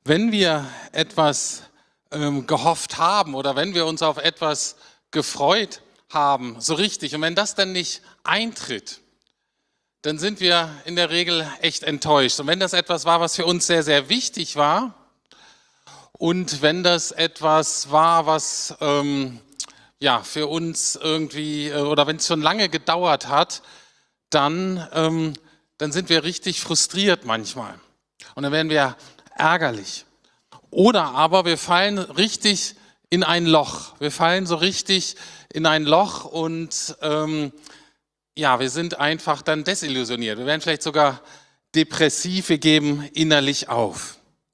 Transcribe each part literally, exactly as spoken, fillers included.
Wenn wir etwas ähm, gehofft haben oder wenn wir uns auf etwas gefreut haben, so richtig, und wenn das dann nicht eintritt, dann sind wir in der Regel echt enttäuscht. Und wenn das etwas war, was für uns sehr, sehr wichtig war, und wenn das etwas war, was ähm, ja für uns irgendwie, äh, oder wenn es schon lange gedauert hat, dann, ähm, dann sind wir richtig frustriert manchmal. Und dann werden wir ärgerlich. Oder aber wir fallen richtig in ein Loch. Wir fallen so richtig in ein Loch und ähm, ja, wir sind einfach dann desillusioniert. Wir werden vielleicht sogar depressiv, wir geben innerlich auf.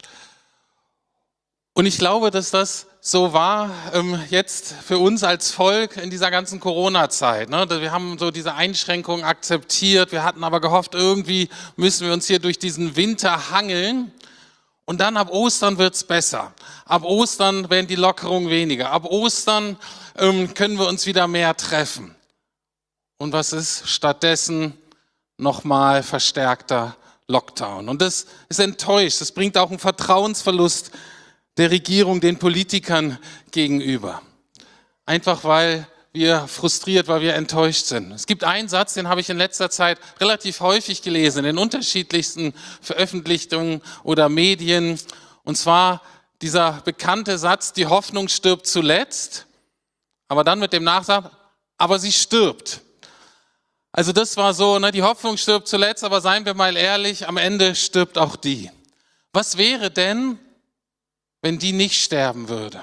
Und ich glaube, dass das so war ähm, jetzt für uns als Volk in dieser ganzen Corona-Zeit. Ne? Wir haben so diese Einschränkungen akzeptiert, wir hatten aber gehofft, irgendwie müssen wir uns hier durch diesen Winter hangeln. Und dann ab Ostern wird's besser. Ab Ostern werden die Lockerungen weniger. Ab Ostern ähm, können wir uns wieder mehr treffen. Und was ist stattdessen? Nochmal verstärkter Lockdown. Und das ist enttäuscht. Das bringt auch einen Vertrauensverlust der Regierung den Politikern gegenüber. Einfach weil wir frustriert, weil wir enttäuscht sind. Es gibt einen Satz, den habe ich in letzter Zeit relativ häufig gelesen, in den unterschiedlichsten Veröffentlichungen oder Medien. Und zwar dieser bekannte Satz, die Hoffnung stirbt zuletzt, aber dann mit dem Nachsatz, aber sie stirbt. Also das war so, ne, die Hoffnung stirbt zuletzt, aber seien wir mal ehrlich, am Ende stirbt auch die. Was wäre denn, wenn die nicht sterben würde?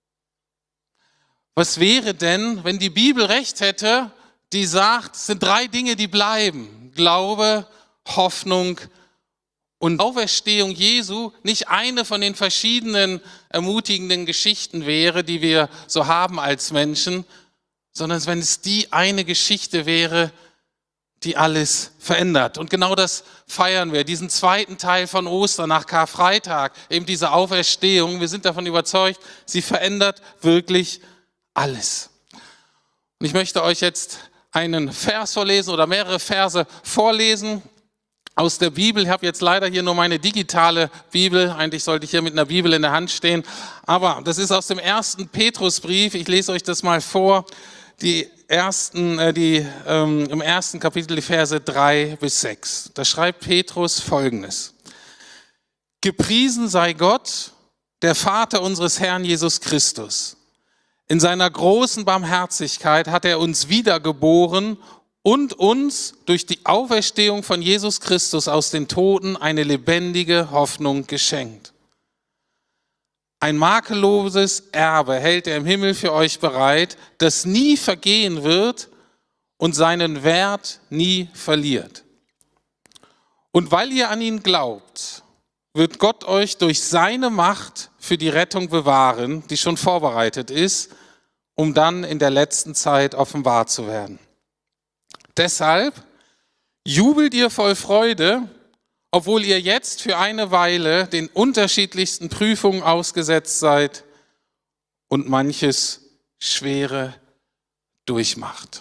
Was wäre denn, wenn die Bibel recht hätte, die sagt, es sind drei Dinge, die bleiben. Glaube, Hoffnung und Auferstehung Jesu nicht eine von den verschiedenen ermutigenden Geschichten wäre, die wir so haben als Menschen, sondern wenn es die eine Geschichte wäre, die alles verändert. Und genau das feiern wir, diesen zweiten Teil von Ostern nach Karfreitag, eben diese Auferstehung. Wir sind davon überzeugt, sie verändert wirklich alles. Und ich möchte euch jetzt einen Vers vorlesen oder mehrere Verse vorlesen aus der Bibel. Ich habe jetzt leider hier nur meine digitale Bibel. Eigentlich sollte ich hier mit einer Bibel in der Hand stehen. Aber das ist aus dem ersten Petrusbrief. Ich lese euch das mal vor. Die ersten, äh, die, ähm, im ersten Kapitel die Verse drei bis sechs. Da schreibt Petrus Folgendes. Gepriesen sei Gott, der Vater unseres Herrn Jesus Christus. In seiner großen Barmherzigkeit hat er uns wiedergeboren und uns durch die Auferstehung von Jesus Christus aus den Toten eine lebendige Hoffnung geschenkt. Ein makelloses Erbe hält er im Himmel für euch bereit, das nie vergehen wird und seinen Wert nie verliert. Und weil ihr an ihn glaubt, wird Gott euch durch seine Macht für die Rettung bewahren, die schon vorbereitet ist, um dann in der letzten Zeit offenbar zu werden. Deshalb jubelt ihr voll Freude, obwohl ihr jetzt für eine Weile den unterschiedlichsten Prüfungen ausgesetzt seid und manches Schwere durchmacht.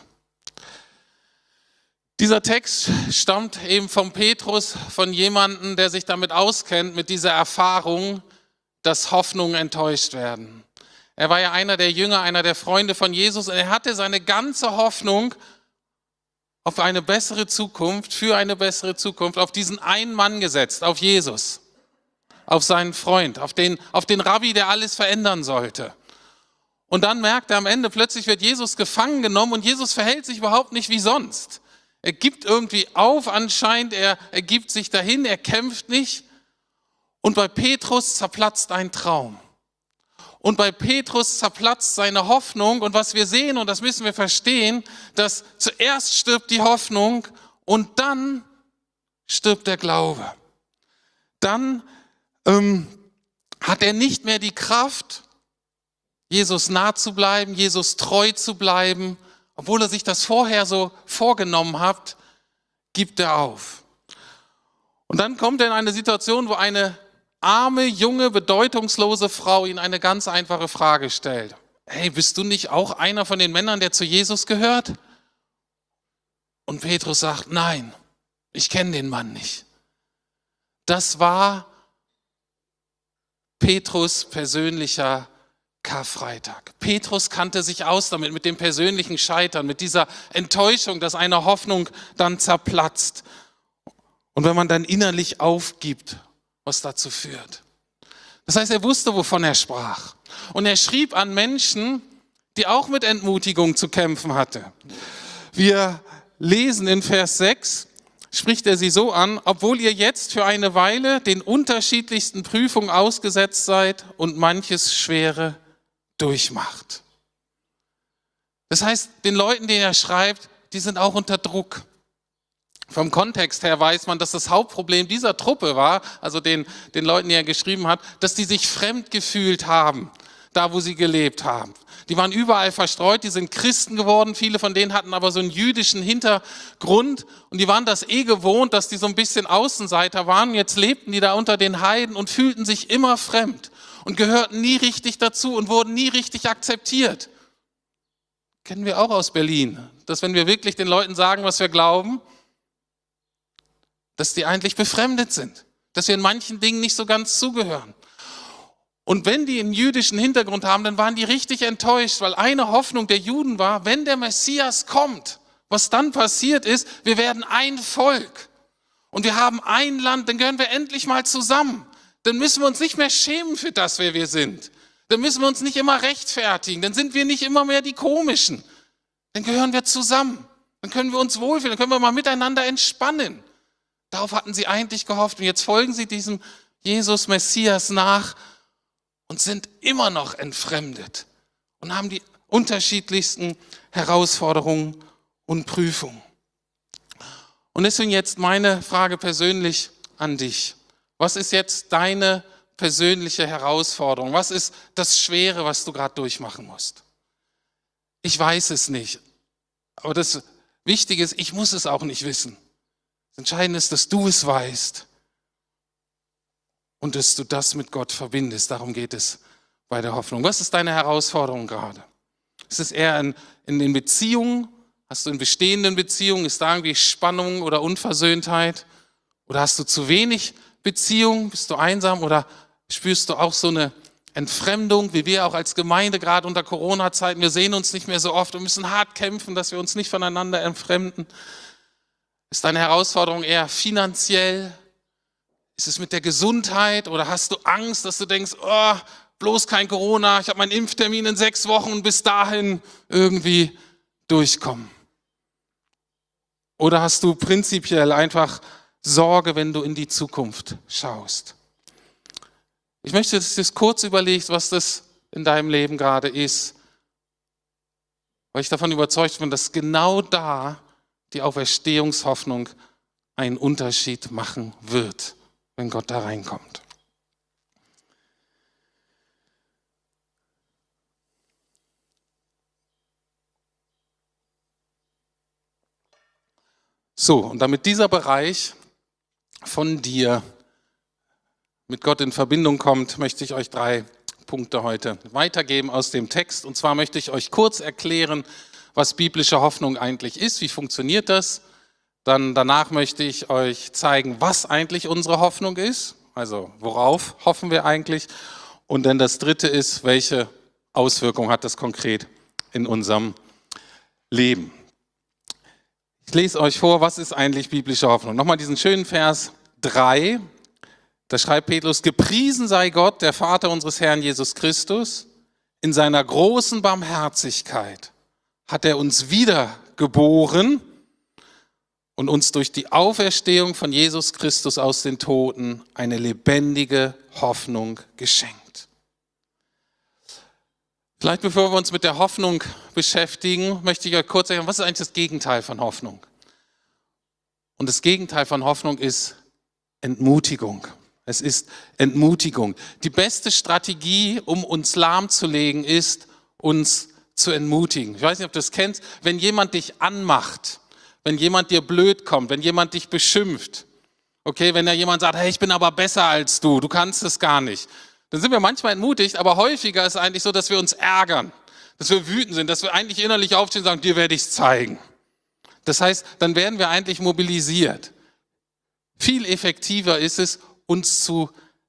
Dieser Text stammt eben von Petrus, von jemandem, der sich damit auskennt, mit dieser Erfahrung, dass Hoffnungen enttäuscht werden. Er war ja einer der Jünger, einer der Freunde von Jesus und er hatte seine ganze Hoffnung auf eine bessere Zukunft, für eine bessere Zukunft, auf diesen einen Mann gesetzt, auf Jesus, auf seinen Freund, auf den, auf den Rabbi, der alles verändern sollte. Und dann merkt er am Ende, plötzlich wird Jesus gefangen genommen und Jesus verhält sich überhaupt nicht wie sonst. Er gibt irgendwie auf anscheinend, er, er gibt sich dahin, er kämpft nicht. Und bei Petrus zerplatzt ein Traum. Und bei Petrus zerplatzt seine Hoffnung. Und was wir sehen, und das müssen wir verstehen, dass zuerst stirbt die Hoffnung und dann stirbt der Glaube. Dann ähm, hat er nicht mehr die Kraft, Jesus nah zu bleiben, Jesus treu zu bleiben. Obwohl er sich das vorher so vorgenommen hat, gibt er auf. Und dann kommt er in eine Situation, wo eine arme, junge, bedeutungslose Frau ihn eine ganz einfache Frage stellt. Hey, bist du nicht auch einer von den Männern, der zu Jesus gehört? Und Petrus sagt, nein, ich kenne den Mann nicht. Das war Petrus persönlicher Karfreitag. Petrus kannte sich aus damit, mit dem persönlichen Scheitern, mit dieser Enttäuschung, dass eine Hoffnung dann zerplatzt. Und wenn man dann innerlich aufgibt, was dazu führt. Das heißt, er wusste, wovon er sprach. Und er schrieb an Menschen, die auch mit Entmutigung zu kämpfen hatten. Wir lesen in Vers sechs, spricht er sie so an: Obwohl ihr jetzt für eine Weile den unterschiedlichsten Prüfungen ausgesetzt seid und manches Schwere durchmacht. Das heißt, den Leuten, denen er schreibt, die sind auch unter Druck. Vom Kontext her weiß man, dass das Hauptproblem dieser Truppe war, also den, den Leuten, die er geschrieben hat, dass die sich fremd gefühlt haben, da wo sie gelebt haben. Die waren überall verstreut, die sind Christen geworden, viele von denen hatten aber so einen jüdischen Hintergrund und die waren das eh gewohnt, dass die so ein bisschen Außenseiter waren. Jetzt lebten die da unter den Heiden und fühlten sich immer fremd und gehörten nie richtig dazu und wurden nie richtig akzeptiert. Kennen wir auch aus Berlin, dass wenn wir wirklich den Leuten sagen, was wir glauben, dass die eigentlich befremdet sind, dass wir in manchen Dingen nicht so ganz zugehören. Und wenn die einen jüdischen Hintergrund haben, dann waren die richtig enttäuscht, weil eine Hoffnung der Juden war, wenn der Messias kommt, was dann passiert ist, wir werden ein Volk und wir haben ein Land, dann gehören wir endlich mal zusammen. Dann müssen wir uns nicht mehr schämen für das, wer wir sind. Dann müssen wir uns nicht immer rechtfertigen, dann sind wir nicht immer mehr die Komischen. Dann gehören wir zusammen, dann können wir uns wohlfühlen, dann können wir mal miteinander entspannen. Darauf hatten sie eigentlich gehofft und jetzt folgen sie diesem Jesus Messias nach und sind immer noch entfremdet und haben die unterschiedlichsten Herausforderungen und Prüfungen. Und deswegen jetzt meine Frage persönlich an dich. Was ist jetzt deine persönliche Herausforderung? Was ist das Schwere, was du gerade durchmachen musst? Ich weiß es nicht, aber das Wichtige ist, ich muss es auch nicht wissen. Das Entscheidende ist, dass du es weißt und dass du das mit Gott verbindest. Darum geht es bei der Hoffnung. Was ist deine Herausforderung gerade? Ist es eher in, in den Beziehungen? Hast du in bestehenden Beziehungen, ist da irgendwie Spannung oder Unversöhntheit? Oder hast du zu wenig Beziehung? Bist du einsam oder spürst du auch so eine Entfremdung, wie wir auch als Gemeinde gerade unter Corona-Zeiten? Wir sehen uns nicht mehr so oft und müssen hart kämpfen, dass wir uns nicht voneinander entfremden. Ist deine Herausforderung eher finanziell? Ist es mit der Gesundheit oder hast du Angst, dass du denkst, oh, bloß kein Corona, ich habe meinen Impftermin in sechs Wochen und bis dahin irgendwie durchkommen? Oder hast du prinzipiell einfach Sorge, wenn du in die Zukunft schaust? Ich möchte, dass du dir kurz überlegst, was das in deinem Leben gerade ist, weil ich davon überzeugt bin, dass genau da die Auferstehungshoffnung einen Unterschied machen wird, wenn Gott da reinkommt. So, und damit dieser Bereich von dir mit Gott in Verbindung kommt, möchte ich euch drei Punkte heute weitergeben aus dem Text. Und zwar möchte ich euch kurz erklären, was biblische Hoffnung eigentlich ist, wie funktioniert das. Dann danach möchte ich euch zeigen, was eigentlich unsere Hoffnung ist, also worauf hoffen wir eigentlich. Und dann das dritte ist, welche Auswirkungen hat das konkret in unserem Leben. Ich lese euch vor, was ist eigentlich biblische Hoffnung. Nochmal diesen schönen Vers drei, da schreibt Petrus: Gepriesen sei Gott, der Vater unseres Herrn Jesus Christus, in seiner großen Barmherzigkeit hat er uns wiedergeboren und uns durch die Auferstehung von Jesus Christus aus den Toten eine lebendige Hoffnung geschenkt. Vielleicht bevor wir uns mit der Hoffnung beschäftigen, möchte ich euch kurz sagen, was ist eigentlich das Gegenteil von Hoffnung? Und das Gegenteil von Hoffnung ist Entmutigung. Es ist Entmutigung. Die beste Strategie, um uns lahmzulegen, ist, uns zu entmutigen. Ich weiß nicht, ob du das kennst, wenn jemand dich anmacht, wenn jemand dir blöd kommt, wenn jemand dich beschimpft, okay, wenn da jemand sagt, hey, ich bin aber besser als du, du kannst es gar nicht, dann sind wir manchmal entmutigt, aber häufiger ist es eigentlich so, dass wir uns ärgern, dass wir wütend sind, dass wir eigentlich innerlich aufstehen und sagen, dir werde ich es zeigen. Das heißt, dann werden wir eigentlich mobilisiert. Viel effektiver ist es, uns zu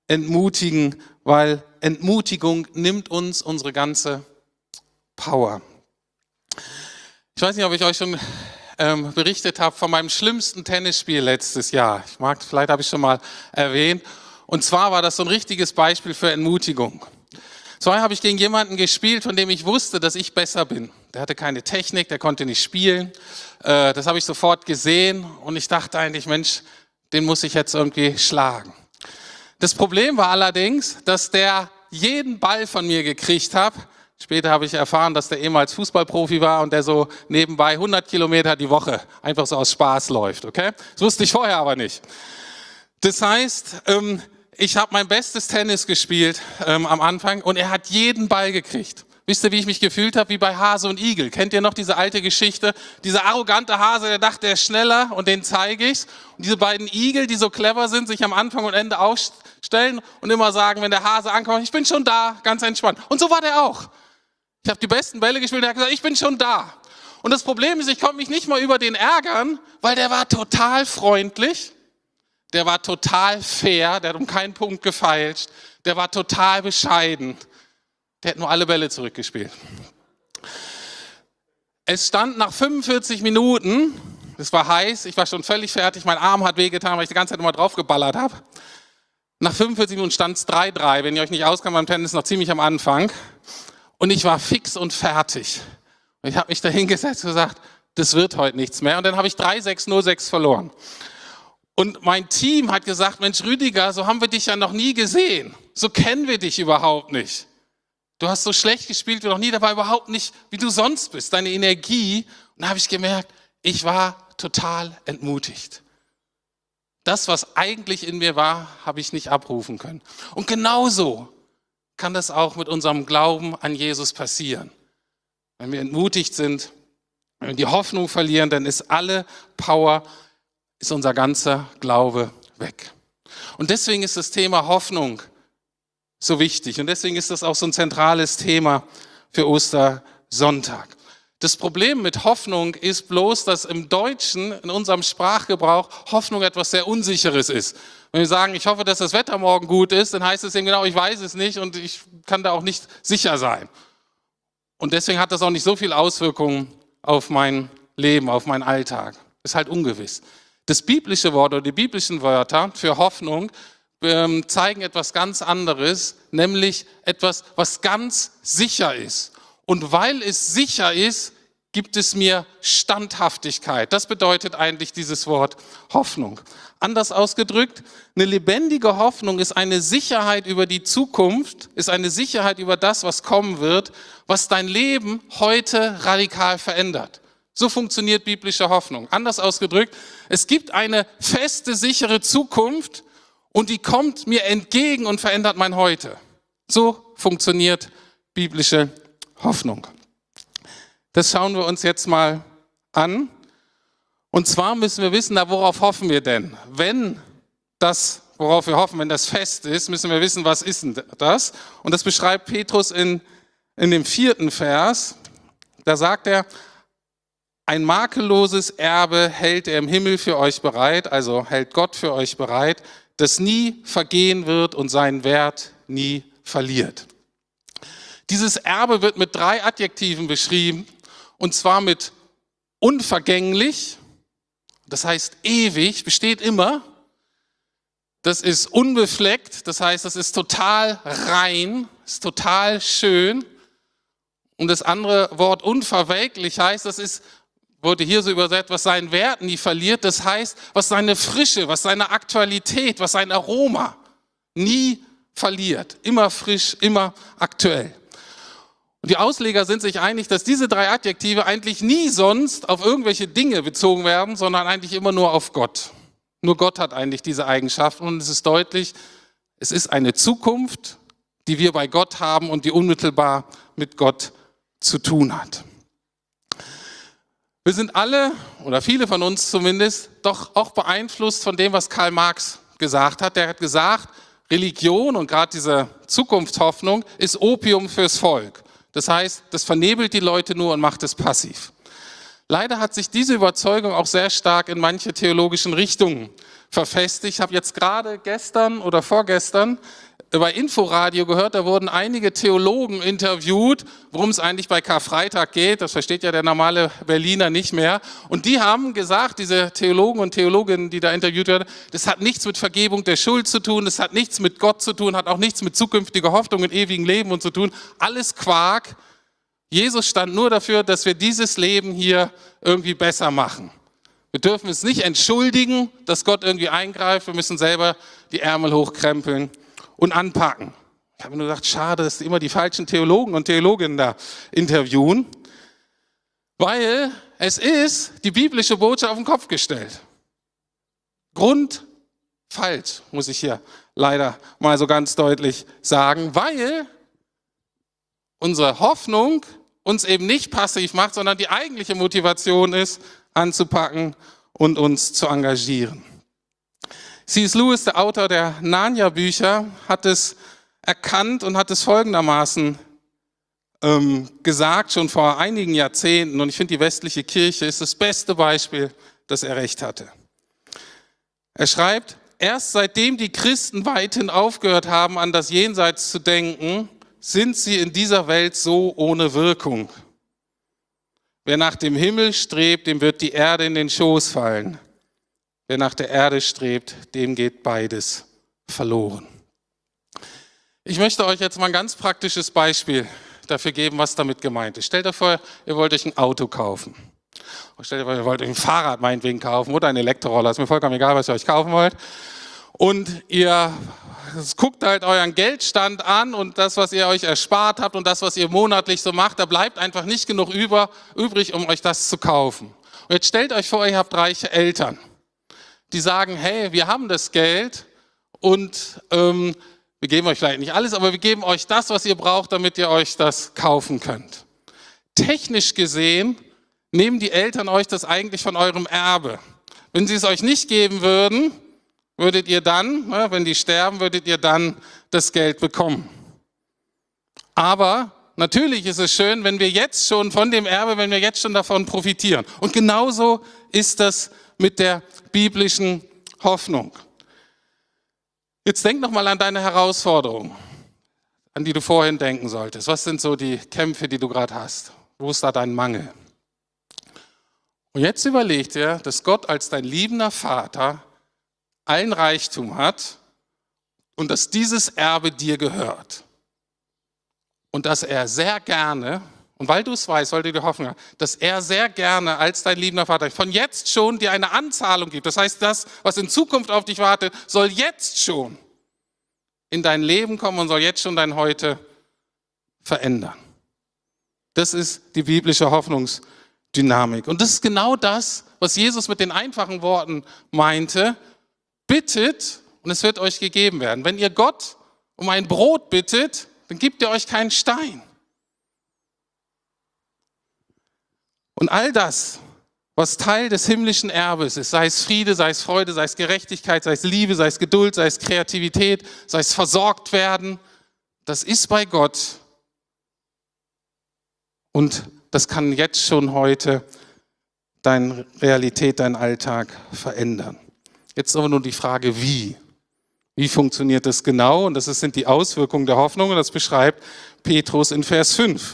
entmutigen, weil Entmutigung nimmt uns unsere ganze Power. Ich weiß nicht, ob ich euch schon ähm, berichtet habe von meinem schlimmsten Tennisspiel letztes Jahr. Ich mag, vielleicht habe ich schon mal erwähnt. Und zwar war das so ein richtiges Beispiel für Entmutigung. Zwar habe ich gegen jemanden gespielt, von dem ich wusste, dass ich besser bin. Der hatte keine Technik, der konnte nicht spielen. Äh, das habe ich sofort gesehen und ich dachte eigentlich, Mensch, den muss ich jetzt irgendwie schlagen. Das Problem war allerdings, dass der jeden Ball von mir gekriegt hat. Später habe ich erfahren, dass der ehemals Fußballprofi war und der so nebenbei hundert Kilometer die Woche einfach so aus Spaß läuft. Okay? Das wusste ich vorher aber nicht. Das heißt, ähm, ich habe mein bestes Tennis gespielt ähm, am Anfang und er hat jeden Ball gekriegt. Wisst ihr, wie ich mich gefühlt habe? Wie bei Hase und Igel. Kennt ihr noch diese alte Geschichte? Dieser arrogante Hase, der dachte, er ist schneller und den zeige ich's. Und diese beiden Igel, die so clever sind, sich am Anfang und Ende aufstellen und immer sagen, wenn der Hase ankommt, ich bin schon da, ganz entspannt. Und so war der auch. Ich habe die besten Bälle gespielt und er hat gesagt, ich bin schon da. Und das Problem ist, ich konnte mich nicht mal über den ärgern, weil der war total freundlich. Der war total fair, der hat um keinen Punkt gefeilscht, der war total bescheiden, der hat nur alle Bälle zurückgespielt. Es stand nach fünfundvierzig Minuten, es war heiß, ich war schon völlig fertig, mein Arm hat wehgetan, weil ich die ganze Zeit immer drauf geballert habe. Nach fünfundvierzig Minuten stand es drei drei, wenn ihr euch nicht auskennt beim Tennis, noch ziemlich am Anfang. Und ich war fix und fertig. Und ich habe mich da hingesetzt und gesagt, das wird heute nichts mehr. Und dann habe ich drei sechs null sechs verloren. Und mein Team hat gesagt, Mensch Rüdiger, so haben wir dich ja noch nie gesehen. So kennen wir dich überhaupt nicht. Du hast so schlecht gespielt wie noch nie, dabei überhaupt nicht, wie du sonst bist, deine Energie. Und da habe ich gemerkt, ich war total entmutigt. Das, was eigentlich in mir war, habe ich nicht abrufen können. Und genauso kann das auch mit unserem Glauben an Jesus passieren. Wenn wir entmutigt sind, wenn wir die Hoffnung verlieren, dann ist alle Power, ist unser ganzer Glaube weg. Und deswegen ist das Thema Hoffnung so wichtig. Und deswegen ist das auch so ein zentrales Thema für Ostersonntag. Das Problem mit Hoffnung ist bloß, dass im Deutschen, in unserem Sprachgebrauch, Hoffnung etwas sehr Unsicheres ist. Wenn wir sagen, ich hoffe, dass das Wetter morgen gut ist, dann heißt es eben genau, ich weiß es nicht und ich kann da auch nicht sicher sein. Und deswegen hat das auch nicht so viel Auswirkungen auf mein Leben, auf meinen Alltag. Ist halt ungewiss. Das biblische Wort oder die biblischen Wörter für Hoffnung ähm, zeigen etwas ganz anderes, nämlich etwas, was ganz sicher ist. Und weil es sicher ist, gibt es mir Standhaftigkeit. Das bedeutet eigentlich dieses Wort Hoffnung. Anders ausgedrückt, eine lebendige Hoffnung ist eine Sicherheit über die Zukunft, ist eine Sicherheit über das, was kommen wird, was dein Leben heute radikal verändert. So funktioniert biblische Hoffnung. Anders ausgedrückt, es gibt eine feste, sichere Zukunft und die kommt mir entgegen und verändert mein Heute. So funktioniert biblische Hoffnung. Das schauen wir uns jetzt mal an. Und zwar müssen wir wissen, na, worauf hoffen wir denn? Wenn das, worauf wir hoffen, wenn das fest ist, müssen wir wissen, was ist denn das? Und das beschreibt Petrus in, in dem vierten Vers. Da sagt er, ein makelloses Erbe hält er im Himmel für euch bereit, also hält Gott für euch bereit, das nie vergehen wird und seinen Wert nie verliert. Dieses Erbe wird mit drei Adjektiven beschrieben, und zwar mit unvergänglich, das heißt ewig, besteht immer. Das ist unbefleckt, das heißt, das ist total rein, ist total schön. Und das andere Wort unverwelklich heißt, das ist, wurde hier so übersetzt, was seinen Wert nie verliert. Das heißt, was seine Frische, was seine Aktualität, was sein Aroma nie verliert. Immer frisch, immer aktuell. Und die Ausleger sind sich einig, dass diese drei Adjektive eigentlich nie sonst auf irgendwelche Dinge bezogen werden, sondern eigentlich immer nur auf Gott. Nur Gott hat eigentlich diese Eigenschaften und es ist deutlich, es ist eine Zukunft, die wir bei Gott haben und die unmittelbar mit Gott zu tun hat. Wir sind alle, oder viele von uns zumindest, doch auch beeinflusst von dem, was Karl Marx gesagt hat. Der hat gesagt, Religion und gerade diese Zukunftshoffnung ist Opium fürs Volk. Das heißt, das vernebelt die Leute nur und macht es passiv. Leider hat sich diese Überzeugung auch sehr stark in manche theologischen Richtungen verfestigt. Ich habe jetzt gerade gestern oder vorgestern bei Inforadio gehört, da wurden einige Theologen interviewt, worum es eigentlich bei Karfreitag geht. Das versteht ja der normale Berliner nicht mehr. Und die haben gesagt, diese Theologen und Theologinnen, die da interviewt werden, das hat nichts mit Vergebung der Schuld zu tun, das hat nichts mit Gott zu tun, hat auch nichts mit zukünftiger Hoffnung und ewigem Leben und zu tun. Alles Quark. Jesus stand nur dafür, dass wir dieses Leben hier irgendwie besser machen. Wir dürfen es nicht entschuldigen, dass Gott irgendwie eingreift. Wir müssen selber die Ärmel hochkrempeln und anpacken. Ich habe nur gedacht, schade, dass immer die falschen Theologen und Theologinnen da interviewen, weil es ist die biblische Botschaft auf den Kopf gestellt. Grundfalsch, muss ich hier leider mal so ganz deutlich sagen, weil unsere Hoffnung uns eben nicht passiv macht, sondern die eigentliche Motivation ist, anzupacken und uns zu engagieren. C S Lewis, der Autor der Narnia-Bücher, hat es erkannt und hat es folgendermaßen ähm, gesagt, schon vor einigen Jahrzehnten. Und ich finde, die westliche Kirche ist das beste Beispiel, dass er recht hatte. Er schreibt, erst seitdem die Christen weithin aufgehört haben, an das Jenseits zu denken, sind sie in dieser Welt so ohne Wirkung. Wer nach dem Himmel strebt, dem wird die Erde in den Schoß fallen. Wer nach der Erde strebt, dem geht beides verloren. Ich möchte euch jetzt mal ein ganz praktisches Beispiel dafür geben, was damit gemeint ist. Stellt euch vor, ihr wollt euch ein Auto kaufen. Oder stellt euch vor, ihr wollt euch ein Fahrrad meinetwegen kaufen oder einen Elektroroller. Ist mir vollkommen egal, was ihr euch kaufen wollt. Und ihr guckt halt euren Geldstand an und das, was ihr euch erspart habt und das, was ihr monatlich so macht, da bleibt einfach nicht genug über, übrig, um euch das zu kaufen. Und jetzt stellt euch vor, ihr habt reiche Eltern, die sagen, hey, wir haben das Geld und ähm, wir geben euch vielleicht nicht alles, aber wir geben euch das, was ihr braucht, damit ihr euch das kaufen könnt. Technisch gesehen nehmen die Eltern euch das eigentlich von eurem Erbe. Wenn sie es euch nicht geben würden, würdet ihr dann, wenn die sterben, würdet ihr dann das Geld bekommen. Aber natürlich ist es schön, wenn wir jetzt schon von dem Erbe, wenn wir jetzt schon davon profitieren. Und genauso ist das mit der biblischen Hoffnung. Jetzt denk noch mal an deine Herausforderung, an die du vorhin denken solltest. Was sind so die Kämpfe, die du gerade hast? Wo ist da dein Mangel? Und jetzt überleg dir, dass Gott als dein liebender Vater allen Reichtum hat und dass dieses Erbe dir gehört. Und dass er sehr gerne, und weil du es weißt, weil du die Hoffnung hast, dass er sehr gerne als dein liebender Vater von jetzt schon dir eine Anzahlung gibt. Das heißt, das, was in Zukunft auf dich wartet, soll jetzt schon in dein Leben kommen und soll jetzt schon dein Heute verändern. Das ist die biblische Hoffnungsdynamik. Und das ist genau das, was Jesus mit den einfachen Worten meinte. Bittet und es wird euch gegeben werden. Wenn ihr Gott um ein Brot bittet, dann gibt er euch keinen Stein. Und all das, was Teil des himmlischen Erbes ist, sei es Friede, sei es Freude, sei es Gerechtigkeit, sei es Liebe, sei es Geduld, sei es Kreativität, sei es versorgt werden, das ist bei Gott. Und das kann jetzt schon heute deine Realität, deinen Alltag verändern. Jetzt aber nur die Frage, wie? Wie funktioniert das genau? Und das sind die Auswirkungen der Hoffnung und das beschreibt Petrus in Vers fünf.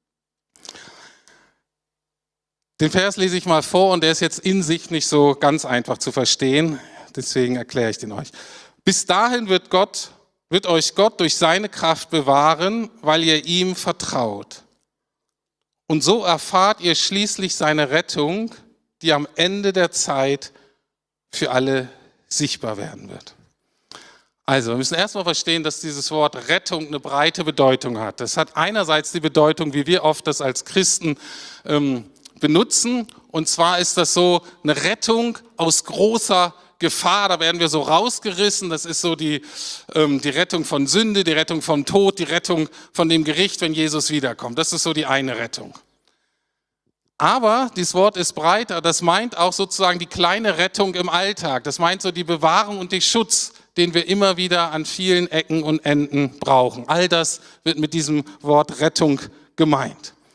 Den Vers lese ich mal vor und der ist jetzt in sich nicht so ganz einfach zu verstehen, deswegen erkläre ich den euch. Bis dahin wird Gott, wird euch Gott durch seine Kraft bewahren, weil ihr ihm vertraut. Und so erfahrt ihr schließlich seine Rettung, die am Ende der Zeit für alle sichtbar werden wird. Also, wir müssen erstmal verstehen, dass dieses Wort Rettung eine breite Bedeutung hat. Das hat einerseits die Bedeutung, wie wir oft das als Christen ähm, benutzen. Und zwar ist das so eine Rettung aus großer Gefahr. Da werden wir so rausgerissen. Das ist so die, ähm, die Rettung von Sünde, die Rettung vom Tod, die Rettung von dem Gericht, wenn Jesus wiederkommt. Das ist so die eine Rettung. Aber dieses Wort ist breiter, das meint auch sozusagen die kleine Rettung im Alltag. Das meint so die Bewahrung und den Schutz, den wir immer wieder an vielen Ecken und Enden brauchen. All das wird mit diesem Wort Rettung gemeint.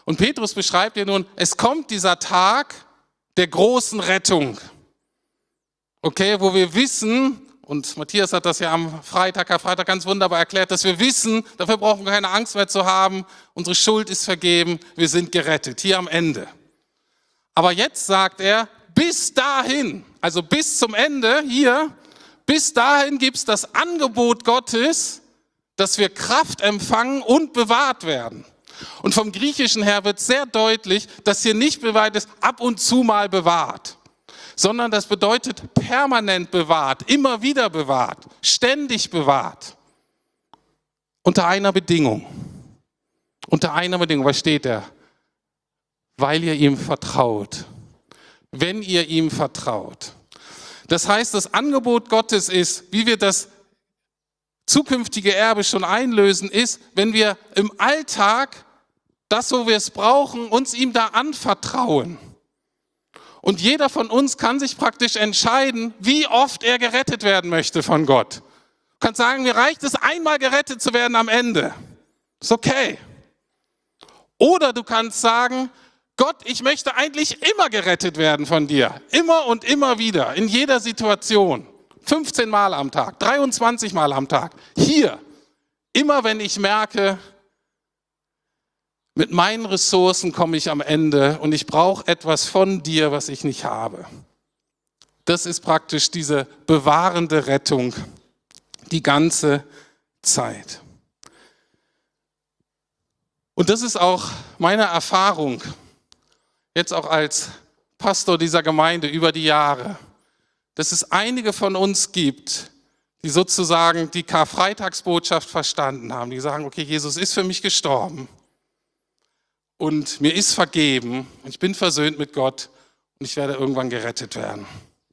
Und Petrus beschreibt hier nun, es kommt dieser Tag der großen Rettung. Okay, wo wir wissen, und Matthias hat das ja am Freitag, Karfreitag ganz wunderbar erklärt, dass wir wissen, dafür brauchen wir keine Angst mehr zu haben, unsere Schuld ist vergeben, wir sind gerettet, hier am Ende. Aber jetzt sagt er, bis dahin, also bis zum Ende hier, bis dahin gibt es das Angebot Gottes, dass wir Kraft empfangen und bewahrt werden. Und vom Griechischen her wird sehr deutlich, dass hier nicht bewahrt ist, ab und zu mal bewahrt, sondern das bedeutet permanent bewahrt, immer wieder bewahrt, ständig bewahrt. Unter einer Bedingung. Unter einer Bedingung, was steht da? Weil ihr ihm vertraut. Wenn ihr ihm vertraut. Das heißt, das Angebot Gottes ist, wie wir das zukünftige Erbe schon einlösen, ist, wenn wir im Alltag das, wo wir es brauchen, uns ihm da anvertrauen. Und jeder von uns kann sich praktisch entscheiden, wie oft er gerettet werden möchte von Gott. Du kannst sagen, mir reicht es, einmal gerettet zu werden am Ende. Ist okay. Oder du kannst sagen, Gott, ich möchte eigentlich immer gerettet werden von dir. Immer und immer wieder, in jeder Situation. fünfzehn Mal am Tag, dreiundzwanzig Mal am Tag. Hier, immer wenn ich merke, mit meinen Ressourcen komme ich am Ende und ich brauche etwas von dir, was ich nicht habe. Das ist praktisch diese bewahrende Rettung die ganze Zeit. Und das ist auch meine Erfahrung, jetzt auch als Pastor dieser Gemeinde über die Jahre, dass es einige von uns gibt, die sozusagen die Karfreitagsbotschaft verstanden haben, die sagen, okay, Jesus ist für mich gestorben. Und mir ist vergeben, ich bin versöhnt mit Gott und ich werde irgendwann gerettet werden.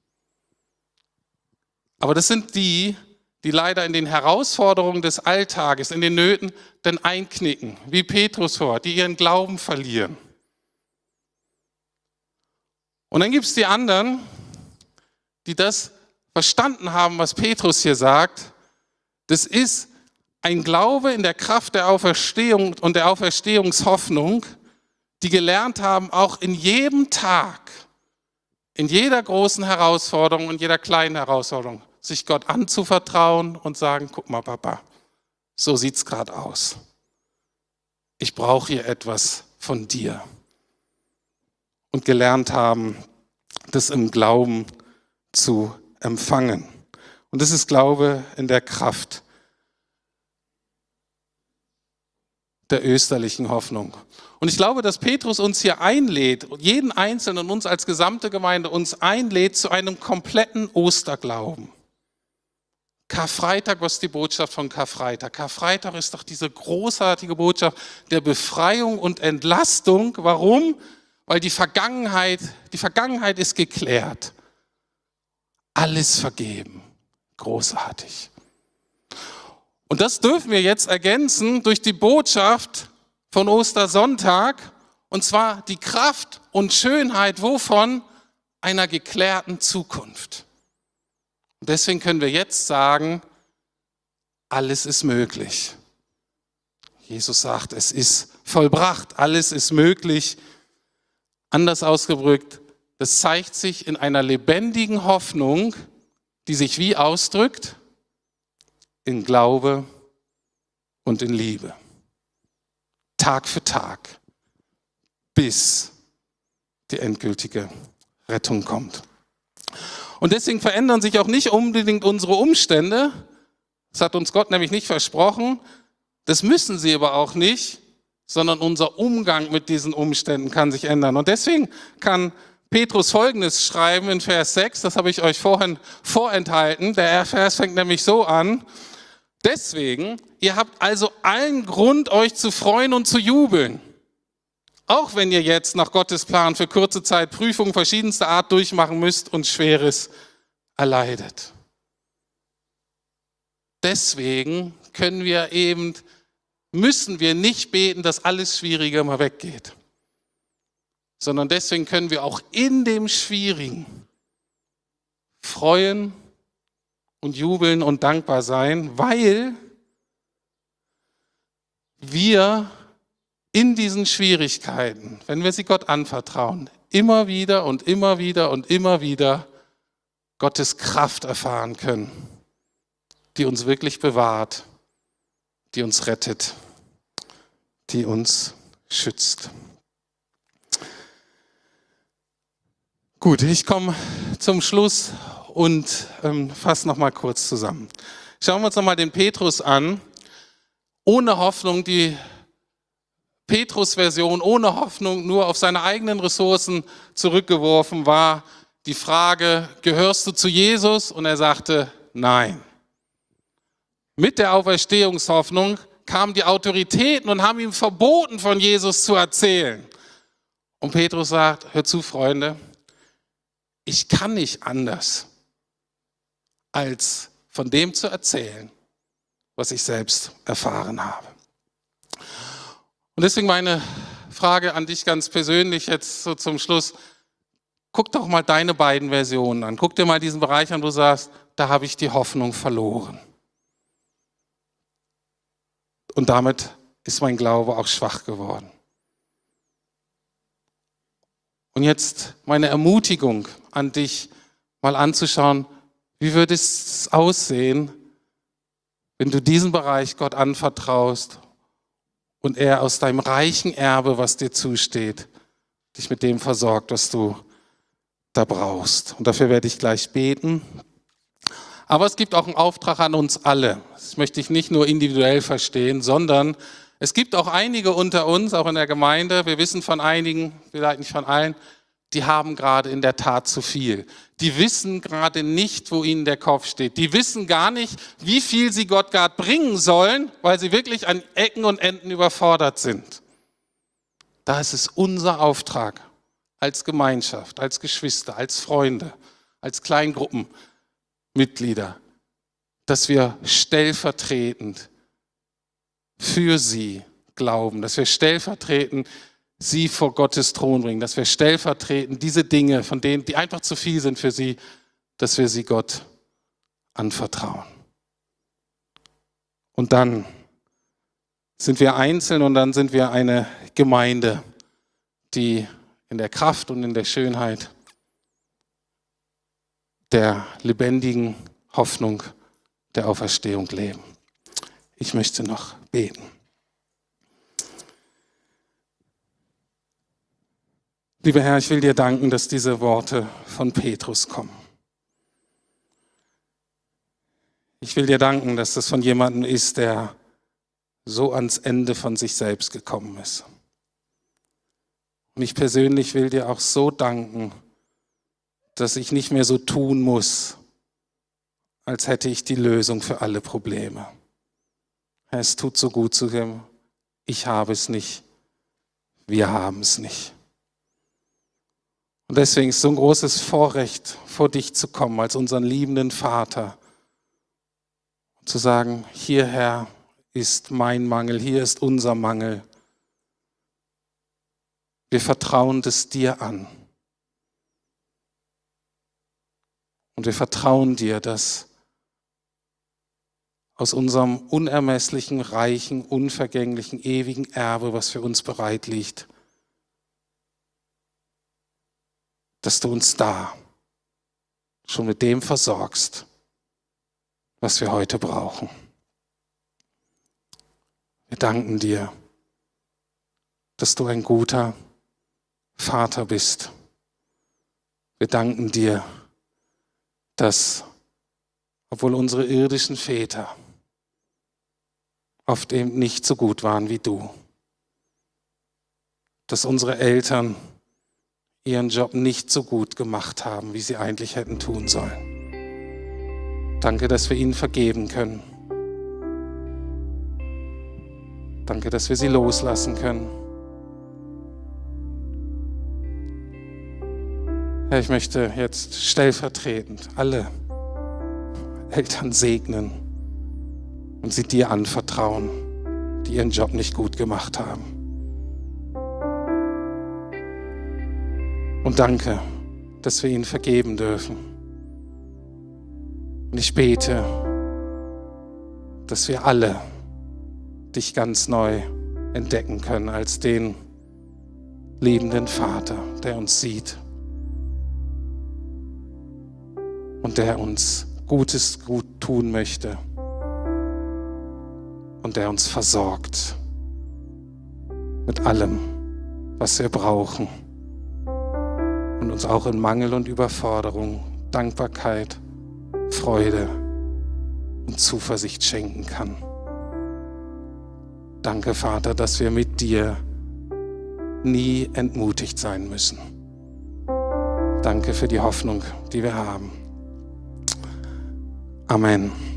Aber das sind die, die leider in den Herausforderungen des Alltages, in den Nöten, dann einknicken, wie Petrus vor, die ihren Glauben verlieren. Und dann gibt es die anderen, die das verstanden haben, was Petrus hier sagt. Das ist ein Glaube in der Kraft der Auferstehung und der Auferstehungshoffnung, die gelernt haben, auch in jedem Tag, in jeder großen Herausforderung und jeder kleinen Herausforderung, sich Gott anzuvertrauen und sagen, guck mal Papa, so sieht es gerade aus. Ich brauche hier etwas von dir. Und gelernt haben, das im Glauben zu empfangen. Und das ist Glaube in der Kraft der österlichen Hoffnung. Und ich glaube, dass Petrus uns hier einlädt, jeden Einzelnen, uns als gesamte Gemeinde, uns einlädt zu einem kompletten Osterglauben. Karfreitag, was ist die Botschaft von Karfreitag? Karfreitag ist doch diese großartige Botschaft der Befreiung und Entlastung. Warum? Weil die Vergangenheit, die Vergangenheit ist geklärt. Alles vergeben. Großartig. Und das dürfen wir jetzt ergänzen durch die Botschaft von Ostersonntag, und zwar die Kraft und Schönheit, wovon? Einer geklärten Zukunft. Und deswegen können wir jetzt sagen, alles ist möglich. Jesus sagt, es ist vollbracht, alles ist möglich. Anders ausgedrückt, das zeigt sich in einer lebendigen Hoffnung, die sich wie ausdrückt? In Glaube und in Liebe. Tag für Tag, bis die endgültige Rettung kommt. Und deswegen verändern sich auch nicht unbedingt unsere Umstände. Das hat uns Gott nämlich nicht versprochen. Das müssen sie aber auch nicht, sondern unser Umgang mit diesen Umständen kann sich ändern. Und deswegen kann Petrus Folgendes schreiben in Vers sechs, das habe ich euch vorhin vorenthalten. Der Vers fängt nämlich so an. Deswegen, ihr habt also allen Grund, euch zu freuen und zu jubeln. Auch wenn ihr jetzt nach Gottes Plan für kurze Zeit Prüfungen verschiedenster Art durchmachen müsst und Schweres erleidet. Deswegen können wir eben, müssen wir nicht beten, dass alles Schwierige mal weggeht. Sondern deswegen können wir auch in dem Schwierigen freuen und jubeln und dankbar sein, weil wir in diesen Schwierigkeiten, wenn wir sie Gott anvertrauen, immer wieder und immer wieder und immer wieder Gottes Kraft erfahren können, die uns wirklich bewahrt, die uns rettet, die uns schützt. Gut, ich komme zum Schluss und ähm, fasse noch mal kurz zusammen. Schauen wir uns noch mal den Petrus an. Ohne Hoffnung, die Petrus-Version, ohne Hoffnung, nur auf seine eigenen Ressourcen zurückgeworfen, war die Frage, gehörst du zu Jesus? Und er sagte, nein. Mit der Auferstehungshoffnung kamen die Autoritäten und haben ihm verboten, von Jesus zu erzählen. Und Petrus sagt, hör zu, Freunde, ich kann nicht anders, als von dem zu erzählen, was ich selbst erfahren habe. Und deswegen meine Frage an dich ganz persönlich jetzt so zum Schluss. Guck doch mal deine beiden Versionen an. Guck dir mal diesen Bereich an, wo du sagst, da habe ich die Hoffnung verloren. Und damit ist mein Glaube auch schwach geworden. Und jetzt meine Ermutigung an dich, mal anzuschauen, wie würde es aussehen, wenn du diesen Bereich Gott anvertraust und er aus deinem reichen Erbe, was dir zusteht, dich mit dem versorgt, was du da brauchst. Und dafür werde ich gleich beten. Aber es gibt auch einen Auftrag an uns alle. Das möchte ich nicht nur individuell verstehen, sondern es gibt auch einige unter uns, auch in der Gemeinde, wir wissen von einigen, vielleicht nicht von allen, die haben gerade in der Tat zu viel. Die wissen gerade nicht, wo ihnen der Kopf steht. Die wissen gar nicht, wie viel sie Gott gerade bringen sollen, weil sie wirklich an Ecken und Enden überfordert sind. Da ist es unser Auftrag als Gemeinschaft, als Geschwister, als Freunde, als Kleingruppenmitglieder, dass wir stellvertretend für sie glauben, dass wir stellvertretend sie vor Gottes Thron bringen, dass wir stellvertretend diese Dinge, von denen, die einfach zu viel sind für sie, dass wir sie Gott anvertrauen. Und dann sind wir einzeln und dann sind wir eine Gemeinde, die in der Kraft und in der Schönheit der lebendigen Hoffnung der Auferstehung leben. Ich möchte noch beten. Lieber Herr, ich will dir danken, dass diese Worte von Petrus kommen. Ich will dir danken, dass das von jemandem ist, der so ans Ende von sich selbst gekommen ist. Und ich persönlich will dir auch so danken, dass ich nicht mehr so tun muss, als hätte ich die Lösung für alle Probleme. Herr, es tut so gut zu hören, ich habe es nicht, wir haben es nicht. Und deswegen ist es so ein großes Vorrecht, vor dich zu kommen, als unseren liebenden Vater. Und zu sagen, hier, Herr, ist mein Mangel, hier ist unser Mangel. Wir vertrauen das dir an. Und wir vertrauen dir, dass aus unserem unermesslichen, reichen, unvergänglichen, ewigen Erbe, was für uns bereit liegt, dass du uns da schon mit dem versorgst, was wir heute brauchen. Wir danken dir, dass du ein guter Vater bist. Wir danken dir, dass, obwohl unsere irdischen Väter oft eben nicht so gut waren wie du, dass unsere Eltern ihren Job nicht so gut gemacht haben, wie sie eigentlich hätten tun sollen. Danke, dass wir ihnen vergeben können. Danke, dass wir sie loslassen können. Herr, ich möchte jetzt stellvertretend alle Eltern segnen und sie dir anvertrauen, die ihren Job nicht gut gemacht haben. Und danke, dass wir ihnen vergeben dürfen. Und ich bete, dass wir alle dich ganz neu entdecken können als den liebenden Vater, der uns sieht und der uns Gutes gut tun möchte und der uns versorgt mit allem, was wir brauchen und uns auch in Mangel und Überforderung Dankbarkeit, Freude und Zuversicht schenken kann. Danke, Vater, dass wir mit dir nie entmutigt sein müssen. Danke für die Hoffnung, die wir haben. Amen.